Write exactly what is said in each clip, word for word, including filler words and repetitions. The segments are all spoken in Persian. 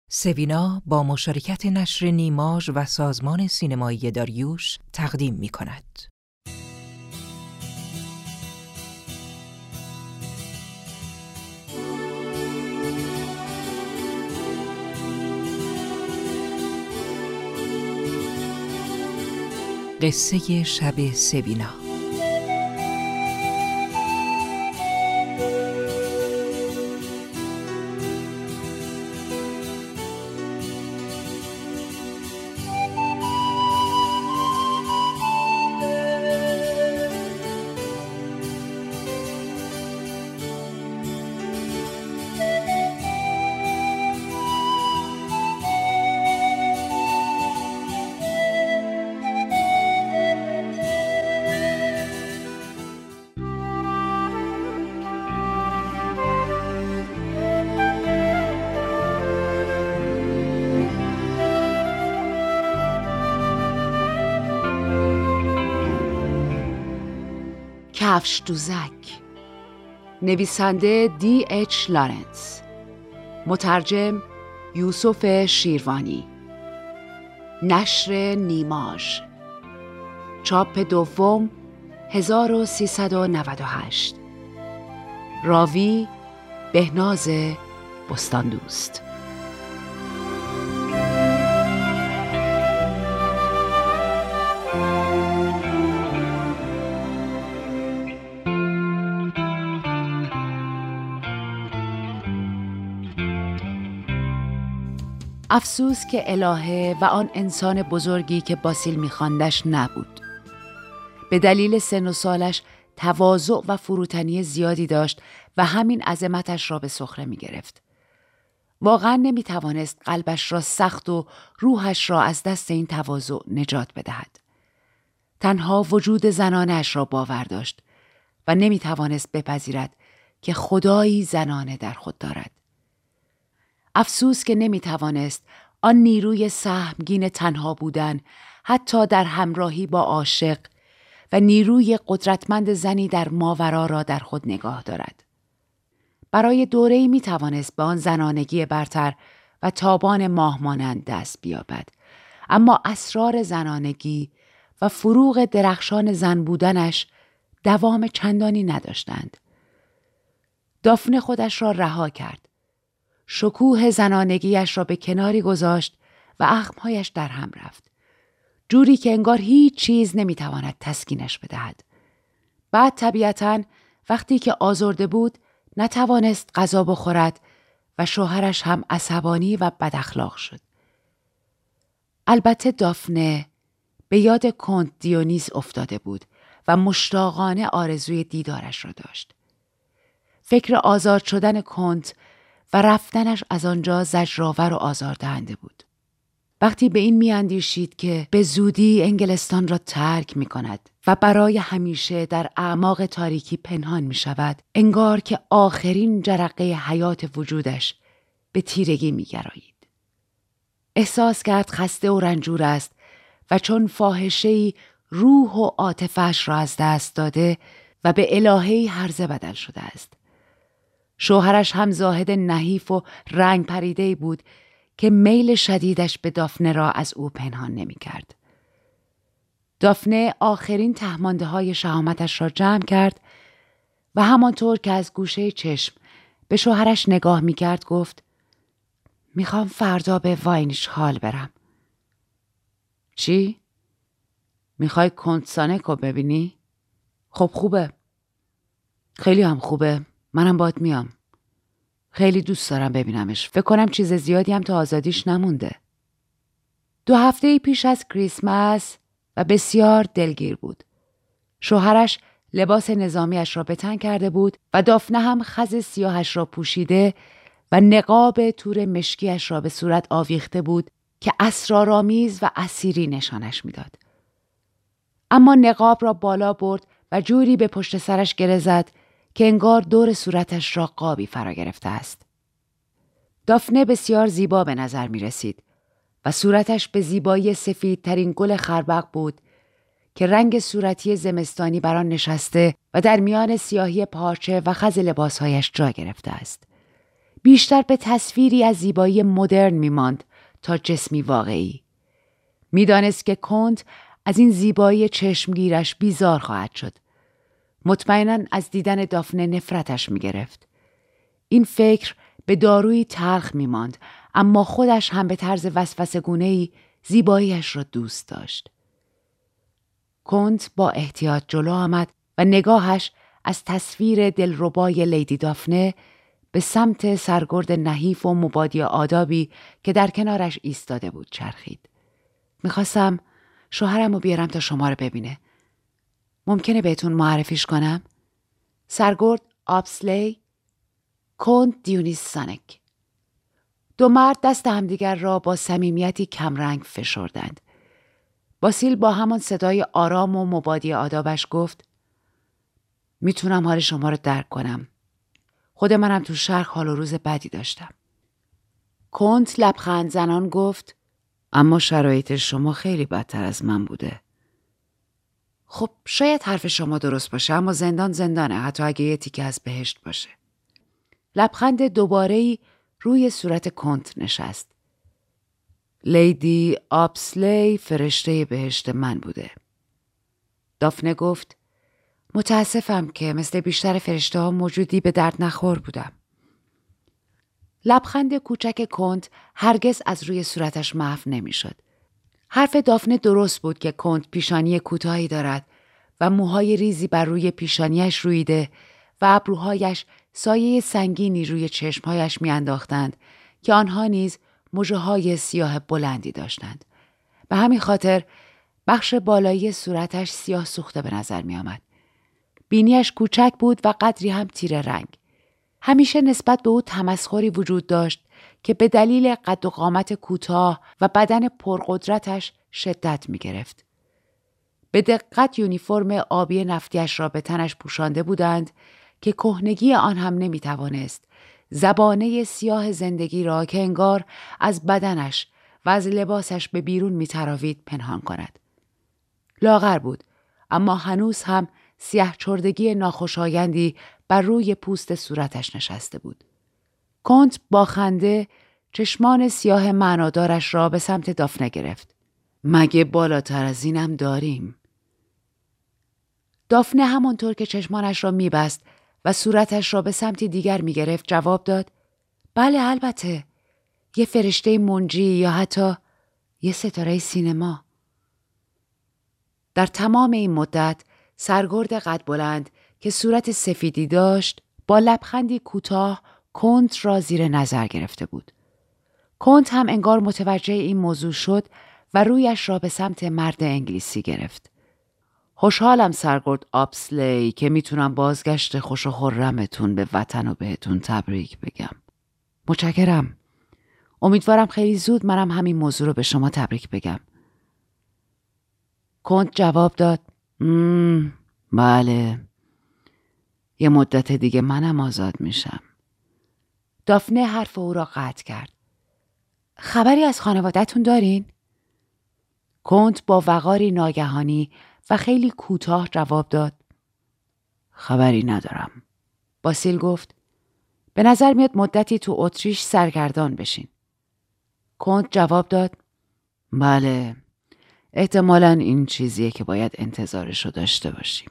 سوینا با مشارکت نشر نیماژ و سازمان سینمایی داریوش تقدیم می‌کند. قصه شب سوینا. کفش دوزک. نویسنده دی اچ لارنس. مترجم یوسف شیروانی. نشر نیماژ. چاپ دوم هزار و سیصد و نود و هشت. راوی بهناز بستاندوست. افسوس که الهه و آن انسان بزرگی که باسیل می‌خواندش نبود. به دلیل سن و سالش تواضع و فروتنی زیادی داشت و همین عظمتش را به سخره می‌گرفت. واقعاً نمی‌توانست قلبش را سخت و روحش را از دست این تواضع نجات بدهد. تنها وجود زنانش را باور داشت و نمی‌توانست بپذیرد که خدایی زنانه در خود دارد. افسوس که نمی‌توانست آن نیروی سهمگین تنها بودن حتی در همراهی با عاشق و نیروی قدرتمند زنی در ماورا را در خود نگاه دارد. برای دوره‌ای می‌توانست به آن زنانگی برتر و تابان ماه مانند دست بیابد، اما اسرار زنانگی و فروغ درخشان زن بودنش دوام چندانی نداشتند. دافنه خودش را رها کرد. شکوه زنانگیش را به کناری گذاشت و اخمهایش در هم رفت. جوری که انگار هیچ چیز نمیتواند تسکینش بدهد. بعد طبیعتاً وقتی که آزرده بود نتوانست غذا بخورد و شوهرش هم عصبانی و بد اخلاق شد. البته دافنه به یاد کنت دیونیس افتاده بود و مشتاقانه آرزوی دیدارش را داشت. فکر آزاد شدن کنت و رفتنش از آنجا زجرآور و آزاردهنده بود. وقتی به این میاندیشید که به زودی انگلستان را ترک می کند و برای همیشه در اعماق تاریکی پنهان می شود، انگار که آخرین جرقه حیات وجودش به تیرگی می گرایید. احساس کرد خسته و رنجور است و چون فاحشه‌ای روح و عاطفه‌اش را از دست داده و به الهه‌ای هرزه بدل شده است. شوهرش هم زاهد نحیف و رنگ پریده‌ای بود که میل شدیدش به دافنه را از او پنهان نمی کرد. دافنه آخرین تهمانده های شهامتش را جمع کرد و همانطور که از گوشه چشم به شوهرش نگاه می کرد گفت: میخوام فردا به واینیش هال برم. چی؟ میخوای کنت سانکو ببینی؟ خب خوبه. خیلی هم خوبه. منم باهات میام. خیلی دوست دارم ببینمش. فکر کنم چیز زیادی هم تا آزادیش نمونده. دو هفته پیش از کریسمس و بسیار دلگیر بود. شوهرش لباس نظامیش را به تن کرده بود و دافنه هم خز سیاهش را پوشیده و نقاب تور مشکیش را به صورت آویخته بود که اسرارآمیز و اسیری نشانش میداد. اما نقاب را بالا برد و جوری به پشت سرش گره زد که انگار دور صورتش را قابی فرا گرفته است. دافنه بسیار زیبا به نظر می رسید و صورتش به زیبایی سفیدترین گل خربق بود که رنگ صورتی زمستانی بر آن نشسته و در میان سیاهی پارچه و خز لباسهایش جا گرفته است. بیشتر به تصویری از زیبایی مدرن می‌ماند تا جسمی واقعی. می‌دانست که کنت از این زیبایی چشمگیرش بیزار خواهد شد. مطمئناً از دیدن دافنه نفرتش می‌گرفت. این فکر به دارویی تلخ می‌ماند، اما خودش هم به طرز وسوسه‌گونه‌ای زیباییش را دوست داشت. کنت با احتیاط جلو آمد و نگاهش از تصویر دلربای لیدی دافنه به سمت سرگرد نحیف و مبادی آدابی که در کنارش ایستاده بود چرخید. میخواستم شوهرم رو بیارم تا شما رو ببینه. ممکنه بهتون معرفیش کنم؟ سرگرد آبسلی، کنت دیونیسانک. دو مرد دست همدیگر را با صمیمیتی کمرنگ فشردند. باسیل با همان صدای آرام و مبادی آدابش گفت: میتونم حال شما رو درک کنم. خود منم تو شرق حال و روز بدی داشتم. کنت لبخند زنان گفت: اما شرایط شما خیلی بدتر از من بوده. خب شاید حرف شما درست باشه، اما زندان زندانه، حتی اگه یه تیکه از بهشت باشه. لبخند دوباره‌ای روی صورت کنت نشست. لیدی آبسلی فرشته بهشت من بوده. دافنه گفت: متاسفم که مثل بیشتر فرشته ها موجودی به درد نخور بودم. لبخند کوچک کنت هرگز از روی صورتش محو نمی شد. حرف دافنه درست بود که کنت پیشانی کوتاهی دارد و موهای ریزی بر روی پیشانیش رویده و ابروهایش سایه سنگینی روی چشمهایش می انداختند که آنها نیز مژه‌های سیاه بلندی داشتند. به همین خاطر بخش بالایی صورتش سیاه سوخته به نظر می آمد. بینیش کوچک بود و قدری هم تیره رنگ. همیشه نسبت به او تمسخری وجود داشت که به دلیل قد و قامت کوتاه و بدن پرقدرتش شدت می گرفت. به دقت یونیفرم آبی نفتیش را به تنش پوشانده بودند که کهنگی آن هم نمی توانست زبانه سیاه زندگی را که انگار از بدنش و از لباسش به بیرون می تراوید پنهان کند. لاغر بود، اما هنوز هم سیاه چردگی ناخوشایندی بر روی پوست صورتش نشسته بود. کنت با خنده چشمان سیاه معنادارش را به سمت دافنه گرفت. مگه بالاتر از اینم داریم؟ دافنه همانطور که چشمانش را می‌بست و صورتش را به سمت دیگر می‌گرفت جواب داد: بله البته، یه فرشته منجی یا حتی یه ستاره سینما. در تمام این مدت سرگرد قد بلند که صورت سفیدی داشت با لبخندی کوتاه کنت را زیر نظر گرفته بود. کنت هم انگار متوجه این موضوع شد و رویش را به سمت مرد انگلیسی گرفت. خوشحالم سرگرد آبسلی که میتونم بازگشت خوش و خرمتون به وطن و بهتون تبریک بگم. متشکرم. امیدوارم خیلی زود منم همین موضوع رو به شما تبریک بگم. کنت جواب داد: مم، بله. یه مدت دیگه منم آزاد میشم. دافنه حرف او را قطع کرد. خبری از خانواده‌تون دارین؟ کنت با وقاری ناگهانی و خیلی کوتاه جواب داد: خبری ندارم. باسیل گفت: به نظر میاد مدتی تو اتریش سرگردان بشین. کنت جواب داد: بله، احتمالاً این چیزیه که باید انتظارشو داشته باشیم.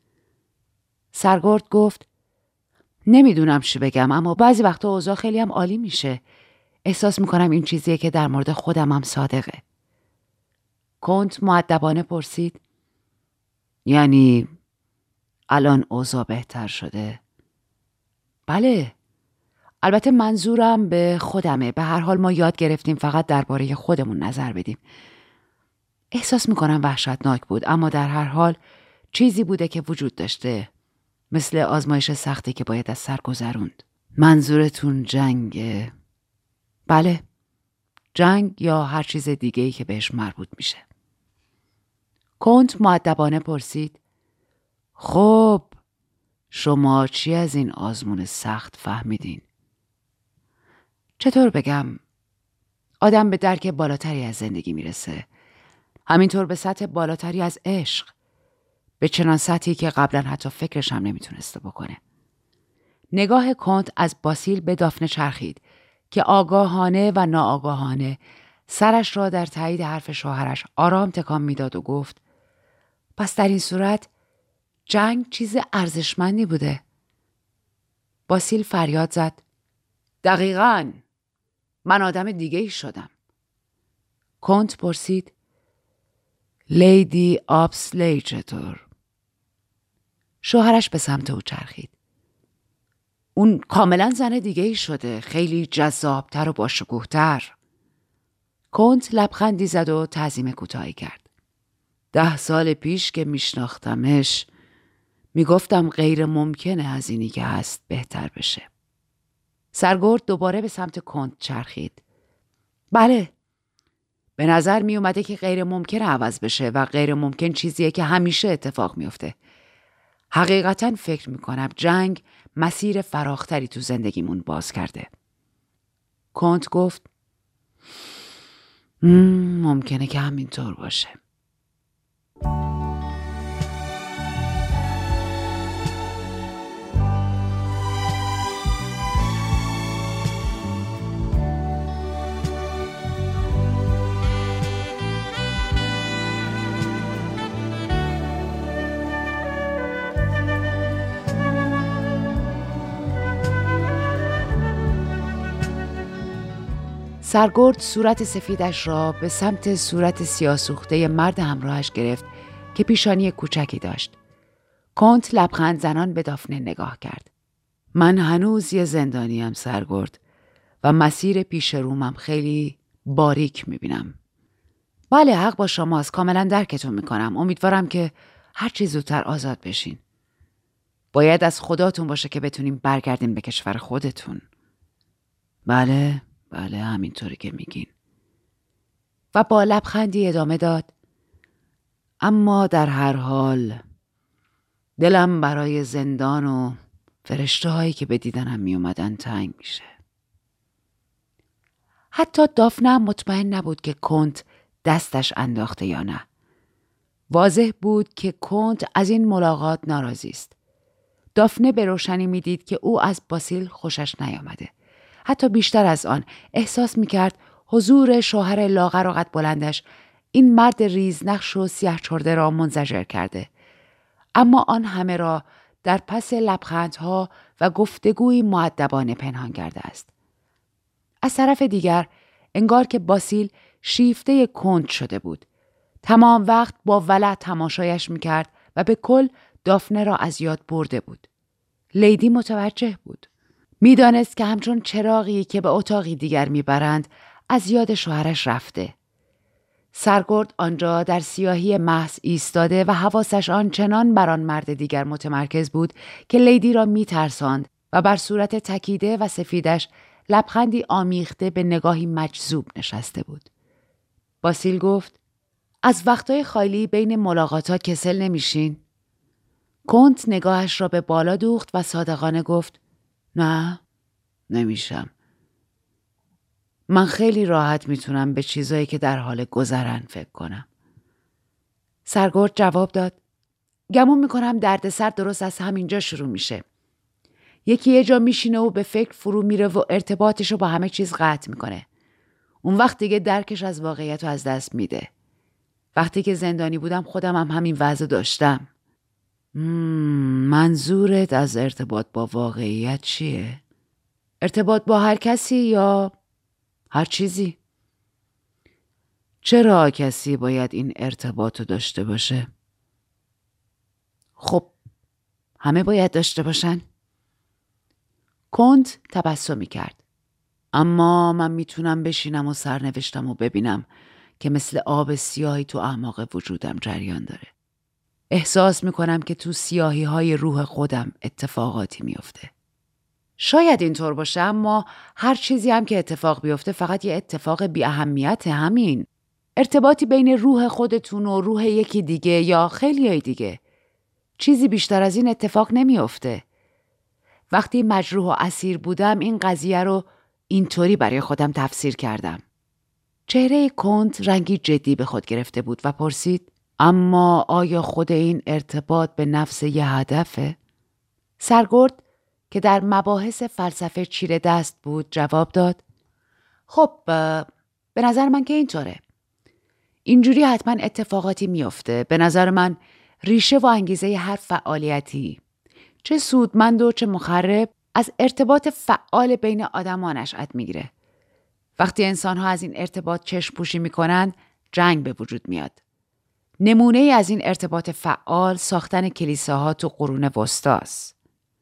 سرگرد گفت: نمیدونم چی بگم، اما بعضی وقتا اوضاع خیلی هم عالی میشه. احساس میکنم این چیزیه که در مورد خودم هم صادقه. کنت مؤدبانه پرسید: یعنی الان اوضاع بهتر شده؟ بله. البته منظورم به خودمه. به هر حال ما یاد گرفتیم فقط درباره خودمون نظر بدیم. احساس میکنم وحشتناک بود، اما در هر حال چیزی بوده که وجود داشته، مثل آزمایش سختی که باید از سر گذروند. منظورتون جنگه؟ بله، جنگ یا هر چیز دیگه‌ای که بهش مربوط میشه. کنت مؤدبانه پرسید: خب شما چی از این آزمون سخت فهمیدین؟ چطور بگم؟ آدم به درک بالاتری از زندگی میرسه. همینطور به سطح بالاتری از عشق. به چنان سطحی که قبلا حتی فکرش هم نمیتونسته بکنه. نگاه کنت از باسیل به دافنه چرخید که آگاهانه و ناآگاهانه سرش را در تایید حرف شوهرش آرام تکان میداد و گفت پس در این صورت جنگ چیز ارزشمندی بوده. باسیل فریاد زد دقیقاً، من آدم دیگه ای شدم. کنت پرسید لیدی آبسلی چطور؟ شوهرش به سمت او چرخید. اون کاملا زن دیگه ای شده، خیلی جذابتر و باشکوهتر. کنت لبخندی زد و تعظیم کوتاهی کرد. ده سال پیش که میشناختمش میگفتم غیر ممکنه از اینی که هست بهتر بشه. سرگرد دوباره به سمت کنت چرخید. بله، به نظر می اومده که غیر ممکنه عوض بشه و غیر ممکن چیزیه که همیشه اتفاق میفته. حقیقتا فکر میکنم جنگ مسیر فراختری تو زندگیمون باز کرده. کنت گفت ممکنه که همینطور باشه. سرگرد صورت سفیدش را به سمت صورت سیاه‌سوخته مرد همراهش گرفت که پیشانی کوچکی داشت. کنت لبخند زنان به دافنه نگاه کرد. من هنوز یه زندانیم سرگرد و مسیر پیش رومم خیلی باریک میبینم. بله، حق با شماست، کاملا درکتون میکنم. امیدوارم که هر چی زودتر آزاد بشین. باید از خداتون باشه که بتونیم برگردیم به کشور خودتون. بله بله همینطوری که میگین. و با لبخندی ادامه داد اما در هر حال دلم برای زندان و فرشته هایی که به دیدنم می اومدن تنگ میشه. حتی دافنه مطمئن نبود که کنت دستش انداخته یا نه. واضح بود که کنت از این ملاقات ناراضی است. دافنه به روشنی میدید که او از باسیل خوشش نیامده. حتی بیشتر از آن احساس میکرد حضور شوهر لاغر و قد بلندش این مرد ریزنقش و سیاه چرده را منزجر کرده. اما آن همه را در پس لبخندها و گفتگوی مؤدبانه پنهان کرده است. از طرف دیگر انگار که باسیل شیفته کنت شده بود. تمام وقت با ولع تماشایش میکرد و به کل دافنه را از یاد برده بود. لیدی متوجه بود. میدانست که همچون چراغی که به اتاقی دیگر میبرند از یاد شوهرش رفته. سرگرد آنجا در سیاهی محض ایستاده و حواسش آنچنان بر آن مرد دیگر متمرکز بود که لیدی را میترساند و بر صورت تکیده و سفیدش لبخندی آمیخته به نگاهی مجذوب نشسته بود. باسیل گفت از وقتای خالی بین ملاقاتات کسل نمیشین؟ کنت نگاهش را به بالا دوخت و صادقانه گفت نه نمیشم. من خیلی راحت میتونم به چیزایی که در حال گذرن فکر کنم. سرگرد جواب داد گمون میکنم دردسر درست از همینجا شروع میشه. یکی یه جا میشینه و به فکر فرو میره و ارتباطشو با همه چیز قطع میکنه. اون وقت دیگه درکش از واقعیت رو از دست میده. وقتی که زندانی بودم خودم هم همین وضع داشتم. منظورت از ارتباط با واقعیت چیه؟ ارتباط با هر کسی یا هر چیزی؟ چرا کسی باید این ارتباط رو داشته باشه؟ خب همه باید داشته باشن؟ کنت تبسمی کرد. اما من میتونم بشینم و سرنوشتم و ببینم که مثل آب سیاهی تو اعماق وجودم جریان داره. احساس میکنم که تو سیاهی های روح خودم اتفاقاتی میفته. شاید اینطور باشه، اما هر چیزی هم که اتفاق بیفته فقط یه اتفاق بی اهمیت. همین ارتباطی بین روح خودتون و روح یکی دیگه یا خیلیای دیگه. چیزی بیشتر از این اتفاق نمیفته. وقتی مجروح و اسیر بودم این قضیه رو اینطوری برای خودم تفسیر کردم. چهره کنت رنگی جدی به خود گرفته بود و پرسید اما آیا خود این ارتباط به نفس یه هدفه؟ سرگرد که در مباحث فلسفه چیره دست بود جواب داد: خب به نظر من که اینطوره. اینجوری حتما اتفاقاتی میفته. به نظر من ریشه و انگیزه هر فعالیتی، چه سودمند و چه مخرب، از ارتباط فعال بین آدم‌ها نشأت میگیره. وقتی انسان‌ها از این ارتباط چشم پوشی میکنن، جنگ به وجود میاد. نمونه ای از این ارتباط فعال ساختن کلیساها تو قرون وسطاست.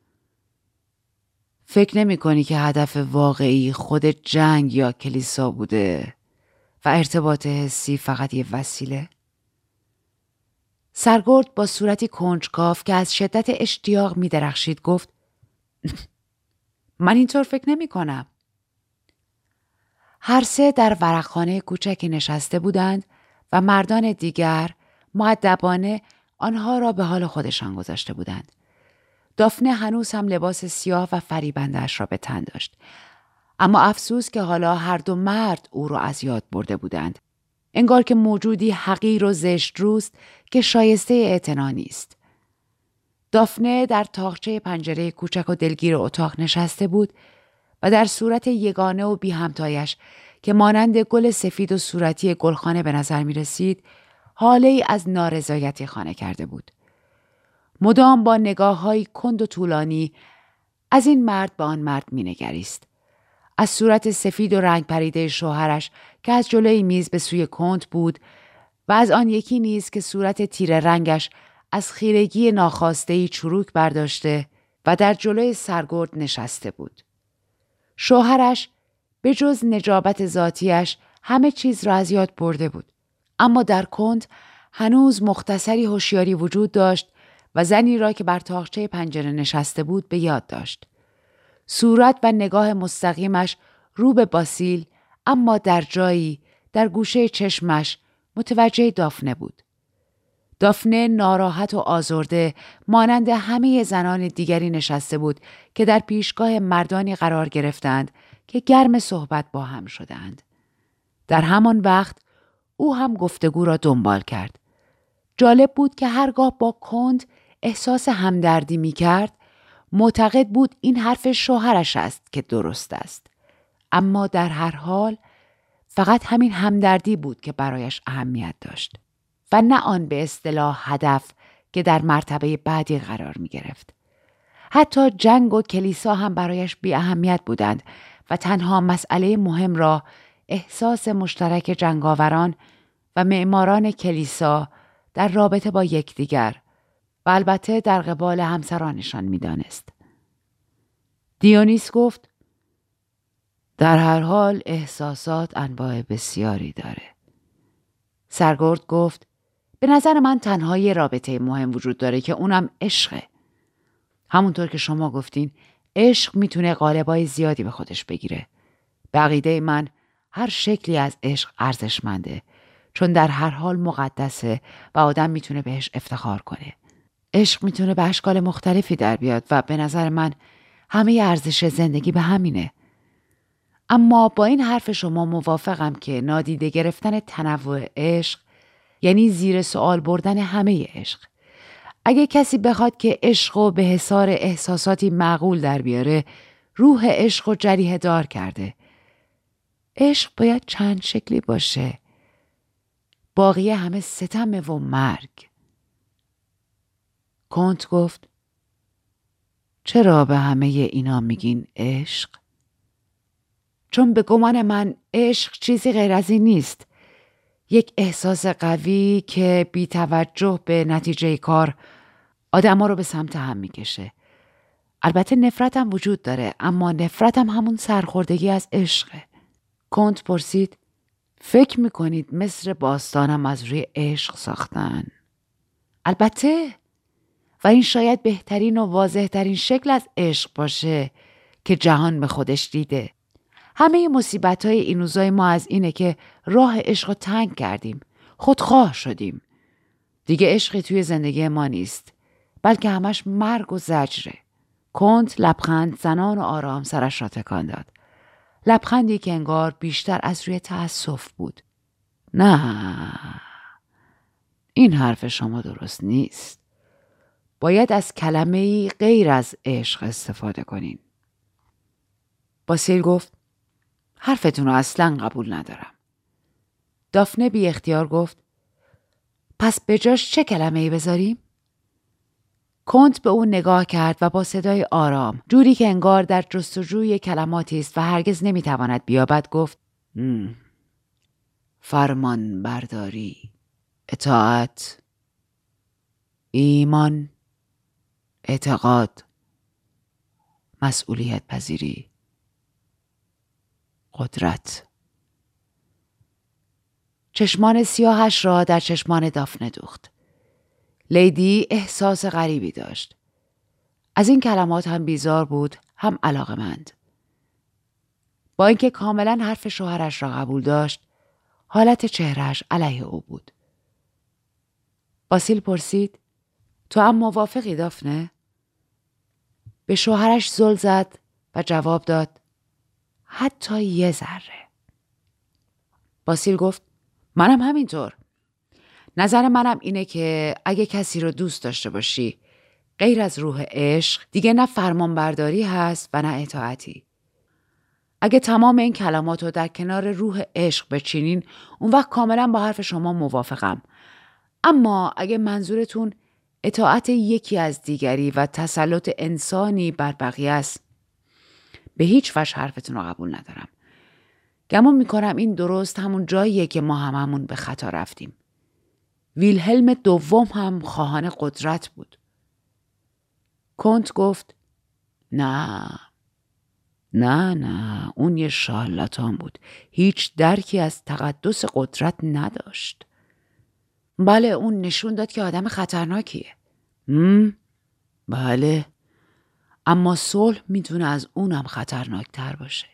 فکر نمی کنی که هدف واقعی خود جنگ یا کلیسا بوده و ارتباط حسی فقط یه وسیله؟ سرگرد با صورتی کنجکاو که از شدت اشتیاق می درخشید گفت: من اینطور فکر نمی کنم. هر سه در ورقخانه کوچکی نشسته بودند و مردان دیگر مؤدبانه آنها را به حال خودشان گذاشته بودند. دافنه هنوز هم لباس سیاه و فریبنده‌اش را به تن داشت. اما افسوس که حالا هر دو مرد او را از یاد برده بودند. انگار که موجودی حقیر و زشت روست که شایسته اعتنا نیست. دافنه در تاقچه پنجره کوچک و دلگیر اتاق نشسته بود و در صورت یگانه و بی همتایش که مانند گل سفید و صورتی گلخانه به نظر می رسید، حاله ای از نارضایتی خانه کرده بود. مدام با نگاه های کند و طولانی از این مرد به آن مرد می نگریست. از صورت سفید و رنگ پریده شوهرش که از جلوی میز به سوی کند بود و از آن یکی نیز که صورت تیره رنگش از خیرگی ناخواسته‌ای چروک برداشته و در جلوی سرگرد نشسته بود. شوهرش به جز نجابت ذاتیش همه چیز را از یاد برده بود. اما در کند هنوز مختصری هوشیاری وجود داشت و زنی را که بر تاقچه پنجره نشسته بود به یاد داشت. صورت و نگاه مستقیمش رو به باسیل، اما در جایی در گوشه چشمش متوجه دافنه بود. دافنه ناراحت و آزرده مانند همه زنان دیگری نشسته بود که در پیشگاه مردانی قرار گرفتند که گرم صحبت با هم شدند. در همان وقت او هم گفتگو را دنبال کرد. جالب بود که هرگاه با کند احساس همدردی می کرد، معتقد بود این حرف شوهرش است که درست است. اما در هر حال فقط همین همدردی بود که برایش اهمیت داشت و نه آن به اصطلاح هدف که در مرتبه بعدی قرار می گرفت. حتی جنگ و کلیسا هم برایش بی اهمیت بودند و تنها مسئله مهم را احساس مشترک جنگاوران و معماران کلیسا در رابطه با یکدیگر و البته در قبال همسرانشان می دانست. دیونیس گفت: در هر حال احساسات انواع بسیاری داره. سرگرد گفت: به نظر من تنها یه رابطه مهم وجود داره که اونم عشقه. همونطور که شما گفتین، عشق میتونه قالبای زیادی به خودش بگیره. به عقیده من هر شکلی از عشق ارزشمنده، چون در هر حال مقدسه و آدم میتونه بهش افتخار کنه. عشق میتونه به اشکال مختلفی در بیاد و به نظر من همه ارزش زندگی به همینه. اما با این حرف شما موافقم که نادیده گرفتن تنوع عشق یعنی زیر سوال بردن همه عشق. اگه کسی بخواد که عشق و به حصار احساساتی معقول در بیاره، روح عشق و جریحه دار کرده. عشق باید چند شکلی باشه. باقیه همه ستمه و مرگ. کنت گفت: چرا به همه اینا میگین عشق؟ چون به گمان من عشق چیزی غیر از این نیست. یک احساس قوی که بی توجه به نتیجه کار آدم ها رو به سمت هم میکشه. البته نفرت هم وجود داره، اما نفرت هم همون سرخوردگی از عشقه. کنت پرسید: فکر میکنید مصر باستانم از روی عشق ساختن؟ البته، و این شاید بهترین و واضح ترین شکل از عشق باشه که جهان به خودش دیده. همه مصیبت‌های این روزای ما از اینه که راه عشق رو تنگ کردیم، خودخواه شدیم. دیگه عشقی توی زندگی ما نیست، بلکه همش مرگ و زجره. کنت لبخند زنان و آرام سرش را تکان داد. لبخندی که انگار بیشتر از روی تأسف بود. نه، این حرف شما درست نیست. باید از کلمه‌ای غیر از عشق استفاده کنین. باسیل گفت حرفتون رو اصلاً قبول ندارم. دافنه بی اختیار گفت پس به جاش چه کلمه‌ای بذاریم؟ کنت به اون نگاه کرد و با صدای آرام، جوری که انگار در جستجوی کلماتی است و هرگز نمیتواند بیابد، گفت فرمان برداری، اطاعت، ایمان، اعتقاد، مسئولیت پذیری، قدرت. چشمان سیاهش را در چشمان دافنه دوخت. لیدی احساس غریبی داشت. از این کلمات هم بیزار بود، هم علاقه‌مند. با اینکه کاملا حرف شوهرش را قبول داشت، حالت چهرهش علیه او بود. باسیل پرسید تو هم موافقی دافنه؟ به شوهرش زل زد و جواب داد حتی یه ذره. باسیل گفت منم همینطور. نظر منم اینه که اگه کسی رو دوست داشته باشی غیر از روح عشق دیگه نه فرمان برداری هست و نه اطاعتی. اگه تمام این کلمات رو در کنار روح عشق بچینین اون وقت کاملا با حرف شما موافقم. اما اگه منظورتون اطاعت یکی از دیگری و تسلط انسانی بر بقیه است، به هیچ وجه حرفتون رو قبول ندارم. گمان میکنم این درست همون جاییه که ما هممون به خطا رفتیم. ویلهلم دوم هم خواهان قدرت بود. کنت گفت نه نه نه اون یه شارلاتان بود. هیچ درکی از تقدس قدرت نداشت. بله اون نشون داد که آدم خطرناکیه. هم؟ بله اما صلح میتونه از اونم خطرناکتر باشه.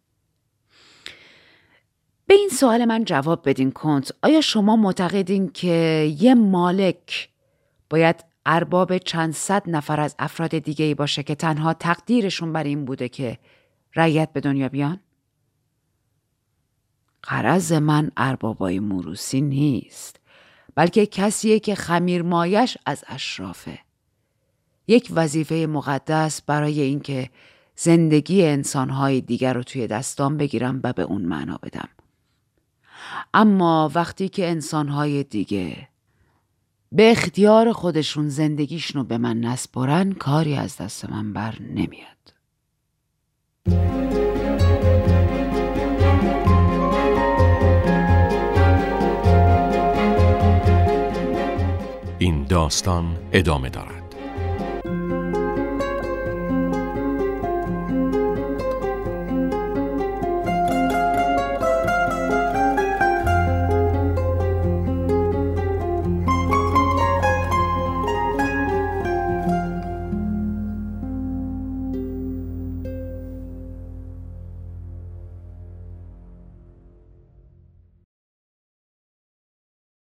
به این سوال من جواب بدین کنت. آیا شما معتقدین که یه مالک باید ارباب چند صد نفر از افراد دیگه‌ای باشه که تنها تقدیرشون بر این بوده که رعیت به دنیا بیان؟ غرض من اربابای موروثی نیست، بلکه کسیه که خمیرمایش از اشرافه. یک وظیفه مقدس برای اینکه زندگی انسانهای دیگر رو توی دستام بگیرم و به اون معنا بدم. اما وقتی که انسانهای دیگه به اختیار خودشون زندگیشونو به من نسپرن، کاری از دست من بر نمیاد. این داستان ادامه دارد.